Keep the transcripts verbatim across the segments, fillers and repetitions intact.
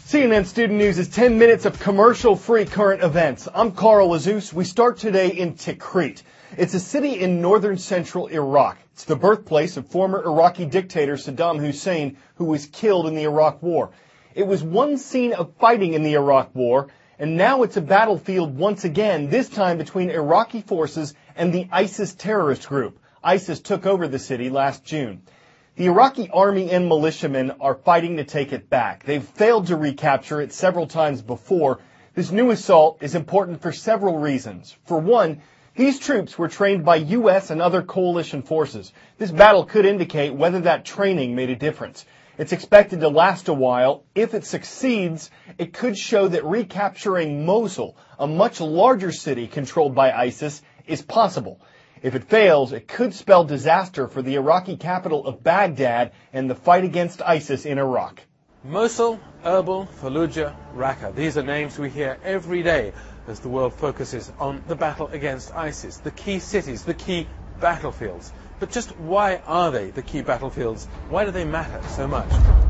C N N Student News is ten minutes of commercial-free current events. I'm Carl Azus. We start today in Tikrit. It's a city in northern central Iraq. It's the birthplace of former Iraqi dictator Saddam Hussein, who was killed in the Iraq War. It was one scene of fighting in the Iraq War, and now it's a battlefield once again, this time between Iraqi forces and the ISIS terrorist group. ISIS took over the city last June. The Iraqi army and militiamen are fighting to take it back. They've failed to recapture it several times before. This new assault is important for several reasons. For one, these troops were trained by U S and other coalition forces. This battle could indicate whether that training made a difference. It's expected to last a while. If it succeeds, it could show that recapturing Mosul, a much larger city controlled by ISIS, is possible. If it fails, it could spell disaster for the Iraqi capital of Baghdad and the fight against ISIS in Iraq. Mosul, Erbil, Fallujah, Raqqa. These are names we hear every day as the world focuses on the battle against ISIS, the key cities, the key battlefields. But just why are they the key battlefields? Why do they matter so much?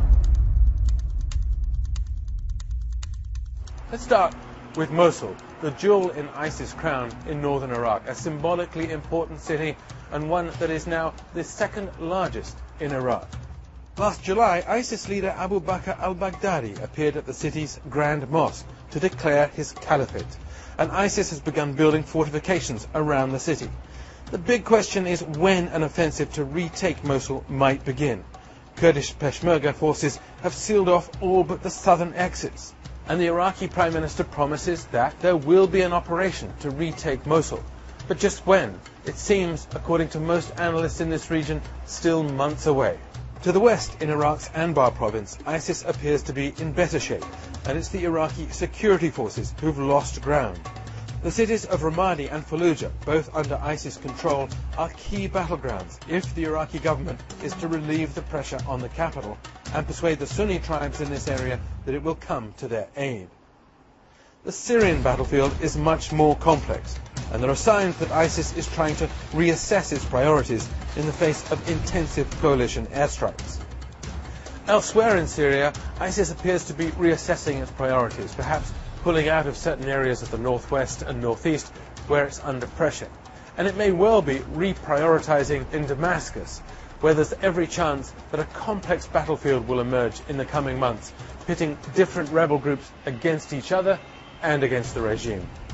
Let's start with Mosul, the jewel in ISIS' crown in northern Iraq, a symbolically important city and one that is now the second largest in Iraq. Last July, ISIS leader Abu Bakr al-Baghdadi appeared at the city's Grand Mosque to declare his caliphate, and ISIS has begun building fortifications around the city. The big question is when an offensive to retake Mosul might begin. Kurdish Peshmerga forces have sealed off all but the southern exits, and the Iraqi Prime Minister promises that there will be an operation to retake Mosul. But just when? It seems, according to most analysts in this region, still months away. To the west, in Iraq's Anbar province, ISIS appears to be in better shape, and it's the Iraqi security forces who've lost ground. The cities of Ramadi and Fallujah, both under ISIS control, are key battlegrounds if the Iraqi government is to relieve the pressure on the capital and persuade the Sunni tribes in this area that it will come to their aid. The Syrian battlefield is much more complex, and there are signs that ISIS is trying to reassess its priorities in the face of intensive coalition airstrikes. Elsewhere in Syria, ISIS appears to be reassessing its priorities, perhaps pulling out of certain areas of the northwest and northeast where it's under pressure. And it may well be reprioritizing in Damascus, where there's every chance that a complex battlefield will emerge in the coming months, pitting different rebel groups against each other and against the regime.